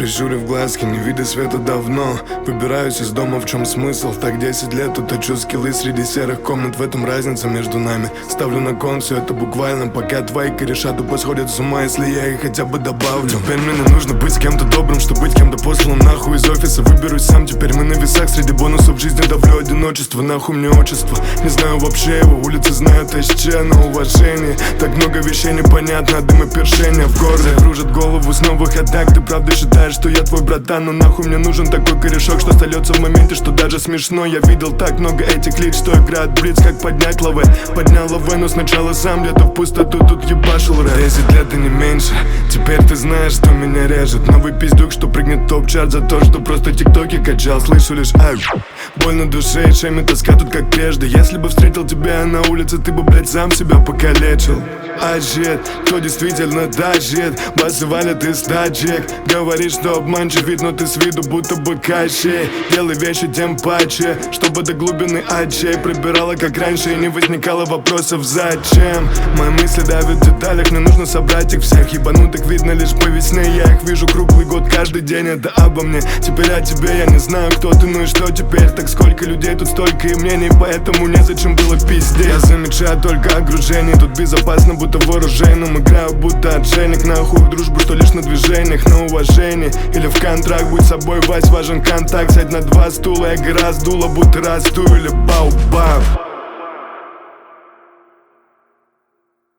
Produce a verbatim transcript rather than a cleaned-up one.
Прищурив глазки, не видя света давно. Выбираюсь из дома, в чем смысл? Так десять лет уточу скиллы среди серых комнат. В этом разница между нами. Ставлю на кон все это буквально, пока твои кореша тупо сходят с ума, если я их хотя бы добавлю. Теперь мне не нужно быть с кем-то добрым, чтобы быть кем-то посланным нахуй из офиса. Выберусь сам, теперь мы на весах. Среди бонусов жизни давлю одиночество. Нахуй мне отчество. Не знаю вообще его, улицы знают СЧ на уважение. Так много вещей непонятно, дым и першение в городе кружит голову с новых атак. Ты правда считаешь, что я твой братан? Но нахуй мне нужен такой корешок, что остается в моменте, что даже смешно. Я видел так много этих лиц, что играют блиц, как поднять лавы. Поднял лавы, но сначала сам где-то в пустоту тут ебашил рэп. Десять лет и не меньше, теперь ты знаешь, что меня режет. Новый пиздюк, что прыгнет топ-чарт за то, что просто тиктоки качал. Слышу лишь ай, боль на душе и шейми тоска тут как прежде. Если бы встретил тебя на улице, ты бы, блядь, сам себя покалечил. А жет, кто действительно тащит? Басы валят из тачек. Говоришь, что обманчив вид, но ты с виду будто бы кащей. Делай вещи тем паче, чтобы до глубины очей пробирала как раньше и не возникало вопросов зачем. Мои мысли давят в деталях, мне нужно собрать их всех. Ебанутых видно лишь по весне, я их вижу круглый год, каждый день это обо мне. Теперь о тебе я не знаю, кто ты, ну и что теперь? Так сколько людей, тут столько и мнений, поэтому незачем было пиздеть. Я замечаю только окружение, тут безопасно, будто вооруженным. Играю будто отшельник, нахуй в дружбу, что лишь на движениях, на уважение. Или в контракт, будь собой, Вась, важен контакт. Сядь на два стула, я гора сдула, будто расту или бау-бау.